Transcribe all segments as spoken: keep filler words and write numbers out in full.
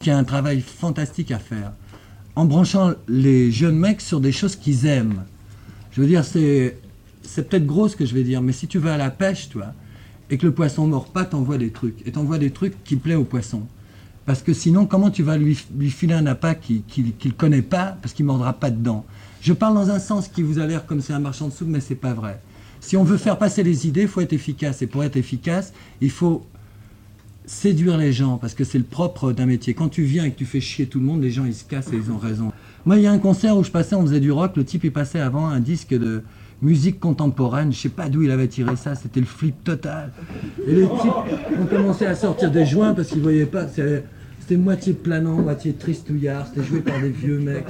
Il y a un travail fantastique à faire, en branchant les jeunes mecs sur des choses qu'ils aiment. Je veux dire, c'est, c'est peut-être gros ce que je vais dire, mais si tu vas à la pêche, toi, et que le poisson mord pas, t'envoies des trucs. Et t'envoies des trucs qui plaisent au poisson. Parce que sinon, comment tu vas lui, lui filer un appât qu'il qu'il, qu'il connaît pas, parce qu'il mordra pas dedans. Je parle dans un sens qui vous a l'air comme c'est un marchand de soupe, mais c'est pas vrai. Si on veut faire passer les idées, il faut être efficace. Et pour être efficace, il faut séduire les gens, parce que c'est le propre d'un métier. Quand tu viens et que tu fais chier tout le monde, les gens ils se cassent et ils ont raison. Moi, il y a un concert où je passais, on faisait du rock, le type il passait avant un disque de musique contemporaine, je sais pas d'où il avait tiré ça, c'était le flip total. Et les types ont commencé à sortir des joints parce qu'ils voyaient pas, c'était, c'était moitié planant, moitié tristouillard, c'était joué par des vieux mecs.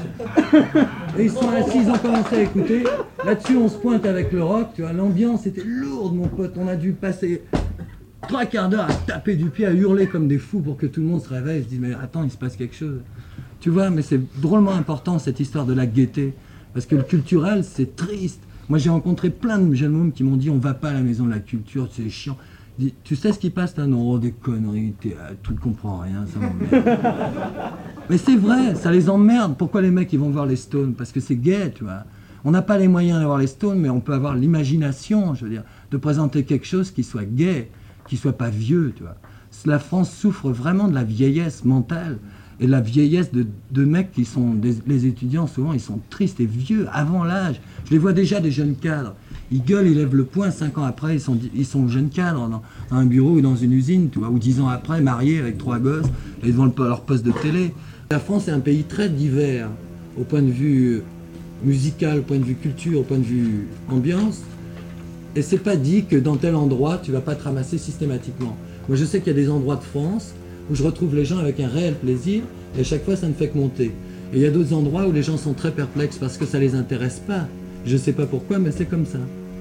Et ils sont assis, ils ont commencé à écouter. Là-dessus, on se pointe avec le rock, tu vois, l'ambiance était lourde, mon pote, on a dû passer trois quarts d'heure à taper du pied, à hurler comme des fous pour que tout le monde se réveille et se dise mais attends, il se passe quelque chose. Tu vois, mais c'est drôlement important cette histoire de la gaieté, parce que le culturel, c'est triste. Moi, j'ai rencontré plein de jeunes hommes qui m'ont dit on va pas à la maison de la culture, c'est chiant. Je dis, tu sais ce qui passe là? Non, des conneries, tu ne comprends rien, ça m'emmerde. Mais c'est vrai, ça les emmerde. Pourquoi les mecs ils vont voir les Stones? Parce que c'est gai, tu vois. On n'a pas les moyens d'avoir les Stones, mais on peut avoir l'imagination, je veux dire, de présenter quelque chose qui soit gai, qui soit pas vieux, tu vois. La France souffre vraiment de la vieillesse mentale et de la vieillesse de, de mecs qui sont, des, les étudiants souvent, ils sont tristes et vieux avant l'âge. Je les vois déjà, des jeunes cadres. Ils gueulent, ils lèvent le poing, cinq ans après, ils sont, ils sont jeunes cadres dans, dans un bureau ou dans une usine, tu vois, ou dix ans après, mariés avec trois gosses, et devant le, leur poste de télé. La France est un pays très divers au point de vue musical, au point de vue culture, au point de vue ambiance. Et c'est pas dit que dans tel endroit, tu vas pas te ramasser systématiquement. Moi, je sais qu'il y a des endroits de France où je retrouve les gens avec un réel plaisir, et à chaque fois, ça ne fait que monter. Et il y a d'autres endroits où les gens sont très perplexes parce que ça les intéresse pas. Je sais pas pourquoi, mais c'est comme ça.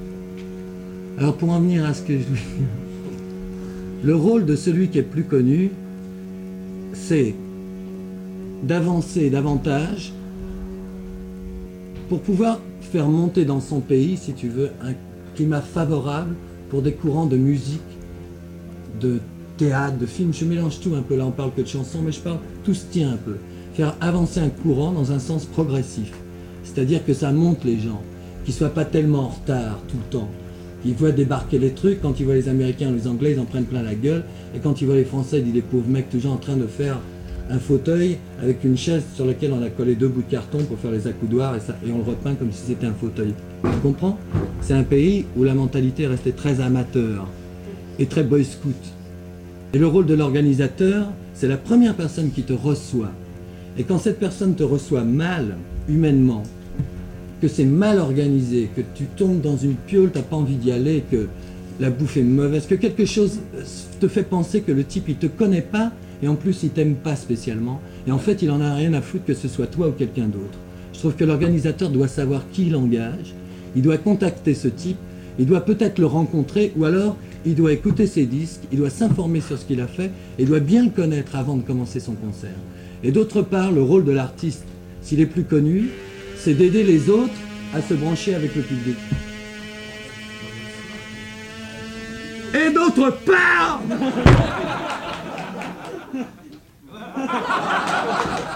Alors, pour en venir à ce que je veux dire, le rôle de celui qui est plus connu, c'est d'avancer davantage pour pouvoir faire monter dans son pays, si tu veux, un climat favorable pour des courants de musique, de théâtre, de film. Je mélange tout un peu, là on parle que de chansons, mais je parle, tout se tient un peu. Faire avancer un courant dans un sens progressif, c'est-à-dire que ça monte les gens, qu'ils ne soient pas tellement en retard tout le temps. Ils voient débarquer les trucs, quand ils voient les Américains ou les Anglais, ils en prennent plein la gueule, et quand ils voient les Français, ils disent des pauvres mecs toujours en train de faire un fauteuil avec une chaise sur laquelle on a collé deux bouts de carton pour faire les accoudoirs, et, ça, et on le repeint comme si c'était un fauteuil. Tu comprends? C'est un pays où la mentalité est restée très amateur et très boy scout. Et le rôle de l'organisateur, c'est la première personne qui te reçoit. Et quand cette personne te reçoit mal, humainement, que c'est mal organisé, que tu tombes dans une piole, t'as pas envie d'y aller, que la bouffe est mauvaise, que quelque chose te fait penser que le type il te connaît pas, et en plus il t'aime pas spécialement, et en fait il en a rien à foutre que ce soit toi ou quelqu'un d'autre. Je trouve que l'organisateur doit savoir qui il engage, il doit contacter ce type, il doit peut-être le rencontrer, ou alors il doit écouter ses disques, il doit s'informer sur ce qu'il a fait, et il doit bien le connaître avant de commencer son concert. Et d'autre part, le rôle de l'artiste, s'il est plus connu, c'est d'aider les autres à se brancher avec le public. Et d'autre part